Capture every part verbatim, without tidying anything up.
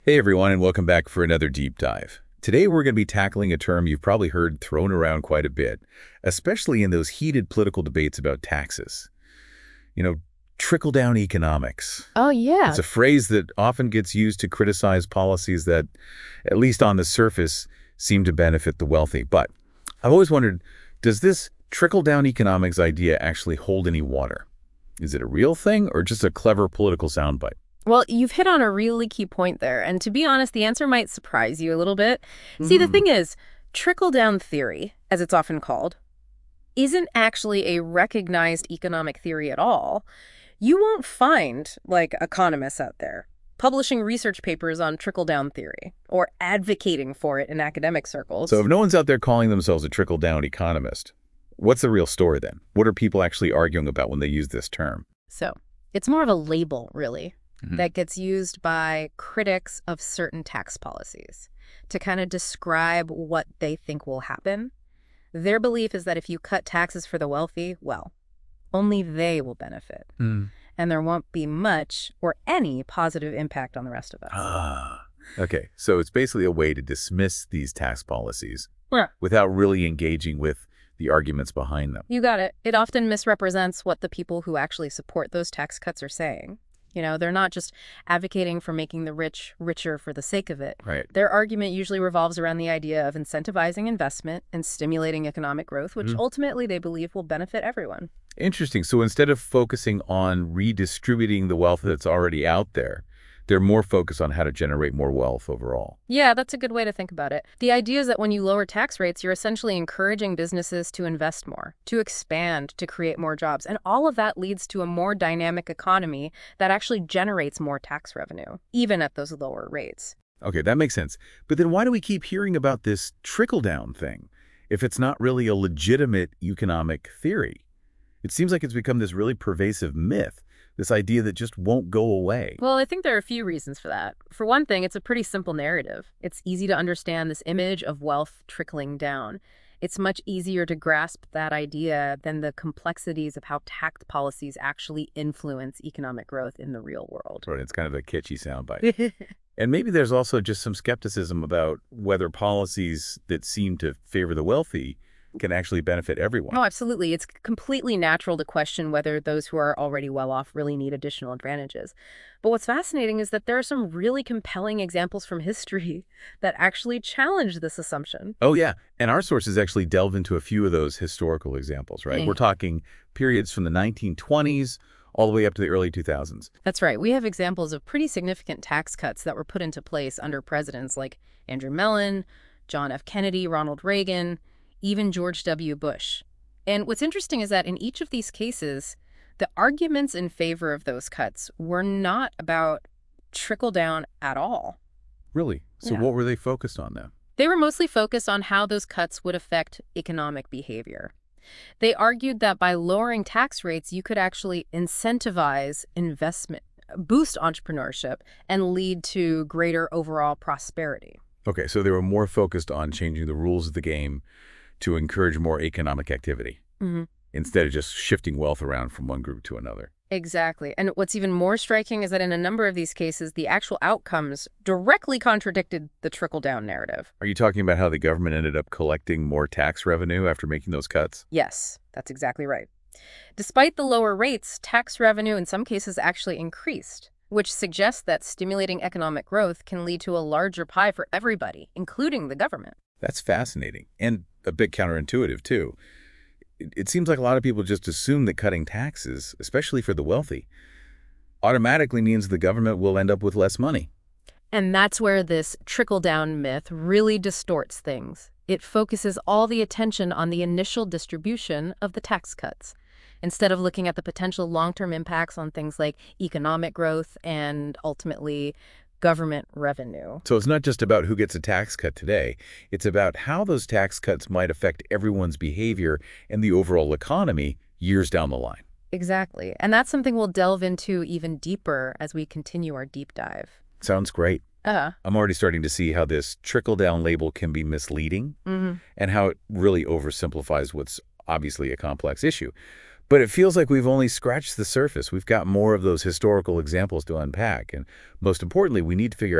Hey everyone, and welcome back for another deep dive. Today we're going to be tackling a term you've probably heard thrown around quite a bit, especially in those heated political debates about taxes. You know, trickle-down economics. Oh, yeah. It's a phrase that often gets used to criticize policies that, at least on the surface, seem to benefit the wealthy. But I've always wondered, does this trickle-down economics idea actually hold any water? Is it a real thing or just a clever political soundbite? Well, you've hit on a really key point there. And to be honest, the answer might surprise you a little bit. Mm. See, the thing is, trickle-down theory, as it's often called, isn't actually a recognized economic theory at all. You won't find, like, economists out there publishing research papers on trickle-down theory or advocating for it in academic circles. So if no one's out there calling themselves a trickle-down economist, what's the real story then? What are people actually arguing about when they use this term? So it's more of a label, really. Mm-hmm. That gets used by critics of certain tax policies to kind of describe what they think will happen. Their belief is that if you cut taxes for the wealthy, well, only they will benefit. Mm. And there won't be much or any positive impact on the rest of us. Ah, okay. So it's basically a way to dismiss these tax policies yeah. without really engaging with the arguments behind them. You got it. It often misrepresents what the people who actually support those tax cuts are saying. You know, they're not just advocating for making the rich richer for the sake of it. Right. Their argument usually revolves around the idea of incentivizing investment and stimulating economic growth, which mm. ultimately they believe will benefit everyone. Interesting. So instead of focusing on redistributing the wealth that's already out there, they're more focused on how to generate more wealth overall. Yeah, that's a good way to think about it. The idea is that when you lower tax rates, you're essentially encouraging businesses to invest more, to expand, to create more jobs. And all of that leads to a more dynamic economy that actually generates more tax revenue, even at those lower rates. Okay, that makes sense. But then why do we keep hearing about this trickle-down thing if it's not really a legitimate economic theory? It seems like it's become this really pervasive myth. This idea that just won't go away. Well, I think there are a few reasons for that. For one thing, it's a pretty simple narrative. It's easy to understand this image of wealth trickling down. It's much easier to grasp that idea than the complexities of how tax policies actually influence economic growth in the real world. Right, it's kind of a kitschy soundbite. And maybe there's also just some skepticism about whether policies that seem to favor the wealthy can actually benefit everyone. Oh, absolutely. It's completely natural to question whether those who are already well off really need additional advantages. But what's fascinating is that there are some really compelling examples from history that actually challenge this assumption. Oh, yeah. And our sources actually delve into a few of those historical examples, right? Mm. We're talking periods from the nineteen twenties all the way up to the early two thousands. That's right. We have examples of pretty significant tax cuts that were put into place under presidents like Andrew Mellon, John F. Kennedy, Ronald Reagan, even George W. Bush. And what's interesting is that in each of these cases, the arguments in favor of those cuts were not about trickle down at all. Really? So Yeah. what were they focused on then? They were mostly focused on how those cuts would affect economic behavior. They argued that by lowering tax rates, you could actually incentivize investment, boost entrepreneurship, and lead to greater overall prosperity. Okay, so they were more focused on changing the rules of the game to encourage more economic activity Mm-hmm. instead of just shifting wealth around from one group to another. Exactly. And what's even more striking is that in a number of these cases, the actual outcomes directly contradicted the trickle-down narrative. Are you talking about how the government ended up collecting more tax revenue after making those cuts? Yes, that's exactly right. Despite the lower rates, tax revenue in some cases actually increased, which suggests that stimulating economic growth can lead to a larger pie for everybody, including the government. That's fascinating and a bit counterintuitive, too. It, it seems like a lot of people just assume that cutting taxes, especially for the wealthy, automatically means the government will end up with less money. And that's where this trickle-down myth really distorts things. It focuses all the attention on the initial distribution of the tax cuts, instead of looking at the potential long-term impacts on things like economic growth and ultimately government revenue. So it's not just about who gets a tax cut today. It's about how those tax cuts might affect everyone's behavior and the overall economy years down the line. Exactly. And that's something we'll delve into even deeper as we continue our deep dive. Sounds great. Uh-huh. I'm already starting to see how this trickle-down label can be misleading Mm-hmm. and how it really oversimplifies what's obviously a complex issue. But it feels like we've only scratched the surface. We've got more of those historical examples to unpack. And most importantly, we need to figure out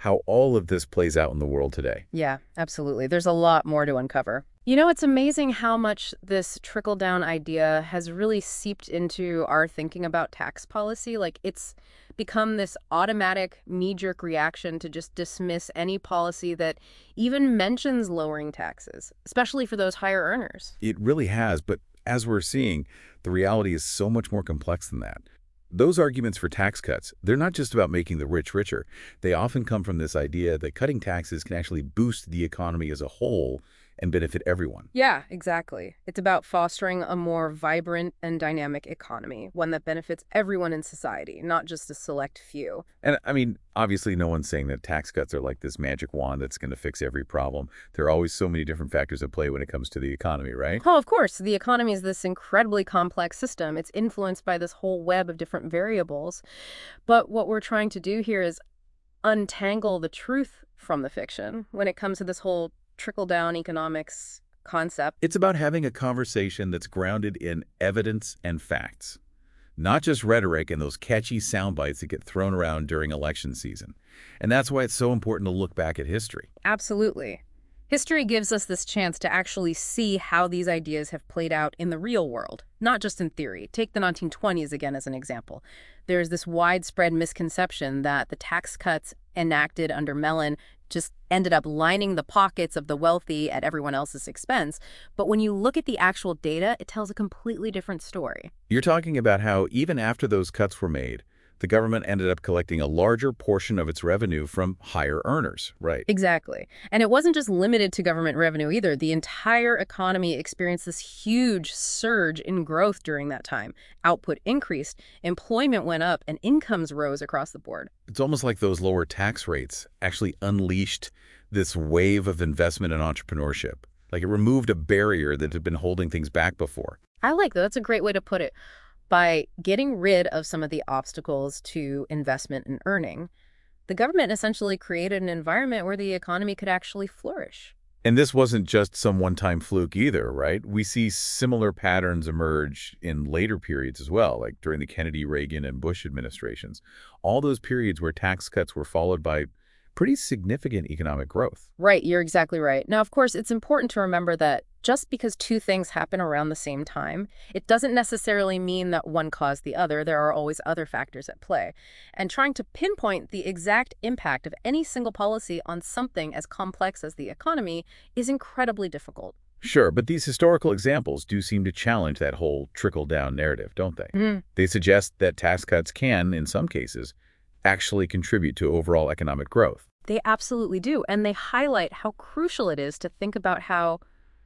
how all of this plays out in the world today. Yeah, absolutely. There's a lot more to uncover. You know, it's amazing how much this trickle-down idea has really seeped into our thinking about tax policy. Like, it's become this automatic knee-jerk reaction to just dismiss any policy that even mentions lowering taxes, especially for those higher earners. It really has, but as we're seeing, the reality is so much more complex than that. Those arguments for tax cuts, they're not just about making the rich richer. They often come from this idea that cutting taxes can actually boost the economy as a whole and benefit everyone. Yeah, exactly. It's about fostering a more vibrant and dynamic economy, one that benefits everyone in society, not just a select few. And I mean, obviously no one's saying that tax cuts are like this magic wand that's going to fix every problem. There are always so many different factors at play when it comes to the economy, right? Oh, of course. The economy is this incredibly complex system. It's influenced by this whole web of different variables. But what we're trying to do here is untangle the truth from the fiction when it comes to this whole trickle-down economics concept. It's about having a conversation that's grounded in evidence and facts, not just rhetoric and those catchy sound bites that get thrown around during election season. And that's why it's so important to look back at history. Absolutely. History gives us this chance to actually see how these ideas have played out in the real world, not just in theory. Take the nineteen twenties again as an example. There's this widespread misconception that the tax cuts enacted under Mellon just ended up lining the pockets of the wealthy at everyone else's expense. But when you look at the actual data, it tells a completely different story. You're talking about how even after those cuts were made, the government ended up collecting a larger portion of its revenue from higher earners, right? Exactly. And it wasn't just limited to government revenue either. The entire economy experienced this huge surge in growth during that time. Output increased, employment went up, and incomes rose across the board. It's almost like those lower tax rates actually unleashed this wave of investment and entrepreneurship. Like it removed a barrier that had been holding things back before. I like that. That's a great way to put it. By getting rid of some of the obstacles to investment and earning, the government essentially created an environment where the economy could actually flourish. And this wasn't just some one-time fluke either, right? We see similar patterns emerge in later periods as well, like during the Kennedy, Reagan, and Bush administrations. All those periods where tax cuts were followed by pretty significant economic growth. Right, you're exactly right. Now, of course, it's important to remember that just because two things happen around the same time, it doesn't necessarily mean that one caused the other. There are always other factors at play. And trying to pinpoint the exact impact of any single policy on something as complex as the economy is incredibly difficult. Sure, but these historical examples do seem to challenge that whole trickle-down narrative, don't they? Mm. They suggest that tax cuts can, in some cases, actually contribute to overall economic growth. They absolutely do. And they highlight how crucial it is to think about how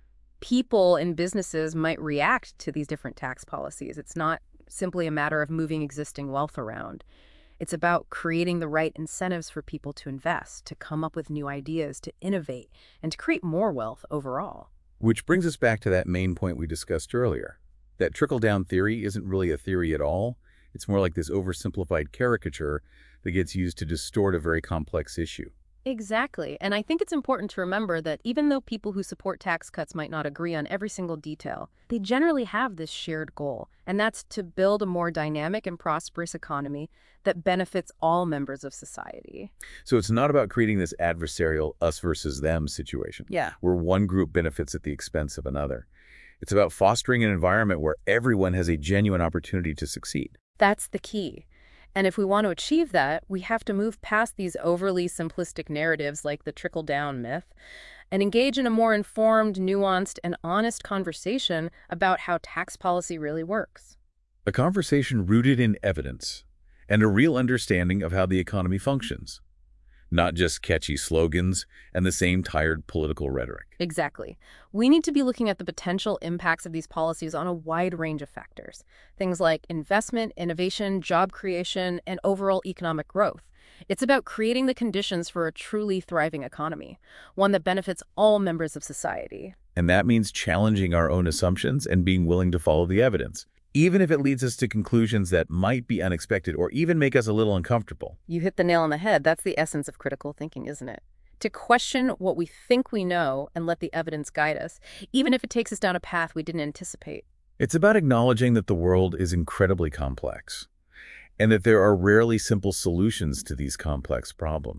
people and businesses might react to these different tax policies. It's not simply a matter of moving existing wealth around. It's about creating the right incentives for people to invest, to come up with new ideas, to innovate, and to create more wealth overall. Which brings us back to that main point we discussed earlier. That trickle-down theory isn't really a theory at all. It's more like this oversimplified caricature that gets used to distort a very complex issue. Exactly. And I think it's important to remember that even though people who support tax cuts might not agree on every single detail, they generally have this shared goal, and that's to build a more dynamic and prosperous economy that benefits all members of society. So it's not about creating this adversarial us versus them situation, Yeah. where one group benefits at the expense of another. It's about fostering an environment where everyone has a genuine opportunity to succeed. That's the key. And if we want to achieve that, we have to move past these overly simplistic narratives like the trickle-down myth and engage in a more informed, nuanced, and honest conversation about how tax policy really works. A conversation rooted in evidence and a real understanding of how the economy functions, not just catchy slogans and the same tired political rhetoric. Exactly. We need to be looking at the potential impacts of these policies on a wide range of factors. Things like investment, innovation, job creation, and overall economic growth. It's about creating the conditions for a truly thriving economy, one that benefits all members of society. And that means challenging our own assumptions and being willing to follow the evidence, even if it leads us to conclusions that might be unexpected or even make us a little uncomfortable. You hit the nail on the head. That's the essence of critical thinking, isn't it? To question what we think we know and let the evidence guide us, even if it takes us down a path we didn't anticipate. It's about acknowledging that the world is incredibly complex and that there are rarely simple solutions to these complex problems.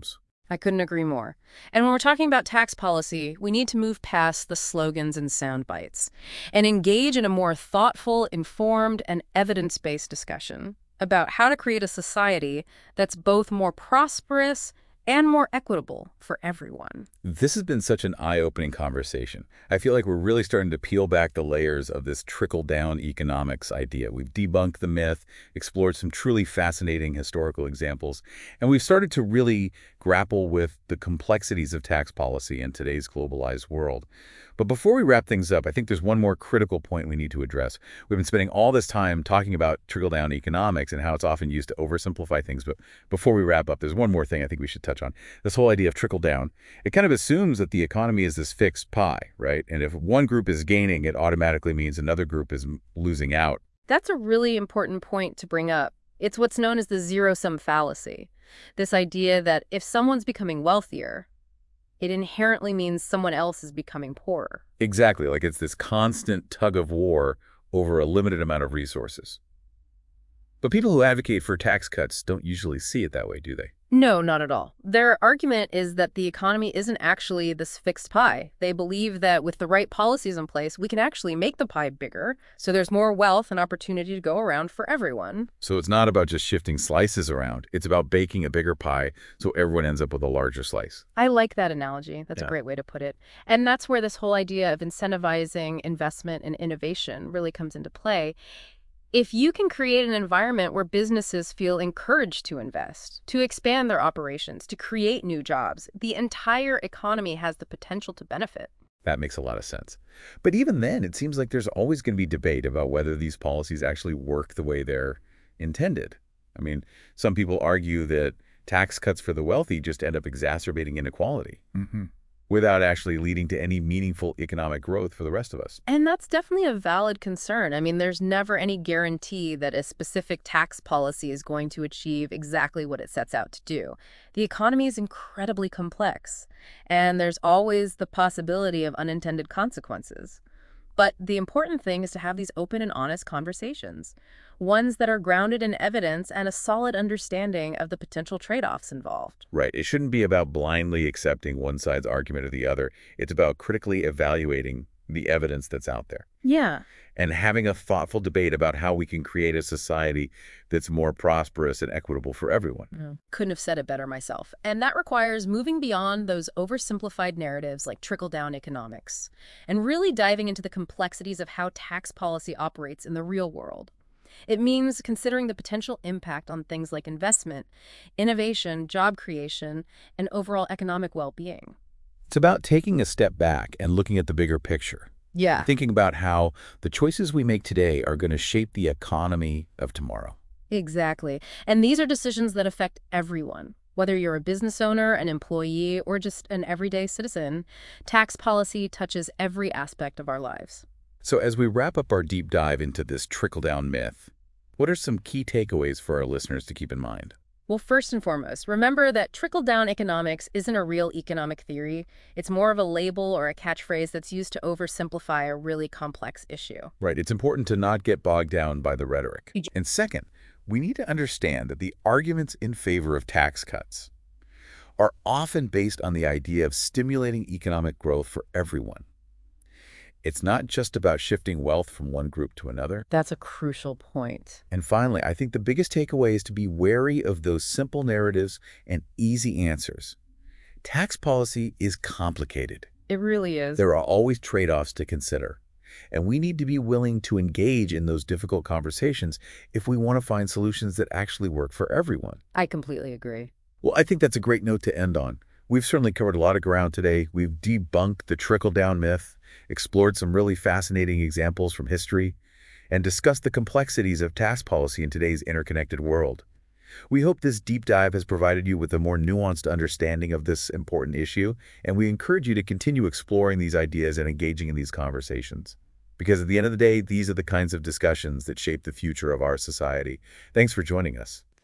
I couldn't agree more. And when we're talking about tax policy, we need to move past the slogans and sound bites and engage in a more thoughtful, informed, and evidence-based discussion about how to create a society that's both more prosperous and more equitable for everyone. This has been such an eye-opening conversation. I feel like we're really starting to peel back the layers of this trickle-down economics idea. We've debunked the myth, explored some truly fascinating historical examples, and we've started to really grapple with the complexities of tax policy in today's globalized world. But before we wrap things up, I think there's one more critical point we need to address. We've been spending all this time talking about trickle-down economics and how it's often used to oversimplify things, but before we wrap up, there's one more thing I think we should touch on. This whole idea of trickle-down, it kind of assumes that the economy is this fixed pie, right? And if one group is gaining, it automatically means another group is losing out. That's a really important point to bring up. It's what's known as the zero-sum fallacy. This idea that if someone's becoming wealthier, it inherently means someone else is becoming poorer. Exactly, like it's this constant tug of war over a limited amount of resources. But people who advocate for tax cuts don't usually see it that way, do they? No, not at all. Their argument is that the economy isn't actually this fixed pie. They believe that with the right policies in place, we can actually make the pie bigger, so there's more wealth and opportunity to go around for everyone. So it's not about just shifting slices around. It's about baking a bigger pie so everyone ends up with a larger slice. I like that analogy. That's Yeah. a great way to put it. And that's where this whole idea of incentivizing investment and innovation really comes into play. If you can create an environment where businesses feel encouraged to invest, to expand their operations, to create new jobs, the entire economy has the potential to benefit. That makes a lot of sense. But even then, it seems like there's always going to be debate about whether these policies actually work the way they're intended. I mean, some people argue that tax cuts for the wealthy just end up exacerbating inequality. Mm-hmm. Without actually leading to any meaningful economic growth for the rest of us. And that's definitely a valid concern. I mean, there's never any guarantee that a specific tax policy is going to achieve exactly what it sets out to do. The economy is incredibly complex, and there's always the possibility of unintended consequences. But the important thing is to have these open and honest conversations, ones that are grounded in evidence and a solid understanding of the potential trade-offs involved. Right. It shouldn't be about blindly accepting one side's argument or the other. It's about critically evaluating the evidence that's out there. Yeah. And having a thoughtful debate about how we can create a society that's more prosperous and equitable for everyone. Yeah. Couldn't have said it better myself. And that requires moving beyond those oversimplified narratives like trickle-down economics and really diving into the complexities of how tax policy operates in the real world. It means considering the potential impact on things like investment, innovation, job creation, and overall economic well-being. It's about taking a step back and looking at the bigger picture. Yeah. Thinking about how the choices we make today are going to shape the economy of tomorrow. Exactly. And these are decisions that affect everyone. Whether you're a business owner, an employee, or just an everyday citizen, tax policy touches every aspect of our lives. So as we wrap up our deep dive into this trickle-down myth, what are some key takeaways for our listeners to keep in mind? Well, first and foremost, remember that trickle-down economics isn't a real economic theory. It's more of a label or a catchphrase that's used to oversimplify a really complex issue. Right. It's important to not get bogged down by the rhetoric. And second, we need to understand that the arguments in favor of tax cuts are often based on the idea of stimulating economic growth for everyone. It's not just about shifting wealth from one group to another. That's a crucial point. And finally, I think the biggest takeaway is to be wary of those simple narratives and easy answers. Tax policy is complicated. It really is. There are always trade-offs to consider. And we need to be willing to engage in those difficult conversations if we want to find solutions that actually work for everyone. I completely agree. Well, I think that's a great note to end on. We've certainly covered a lot of ground today. We've debunked the trickle-down myth, explored some really fascinating examples from history, and discussed the complexities of tax policy in today's interconnected world. We hope this deep dive has provided you with a more nuanced understanding of this important issue, and we encourage you to continue exploring these ideas and engaging in these conversations. Because at the end of the day, these are the kinds of discussions that shape the future of our society. Thanks for joining us.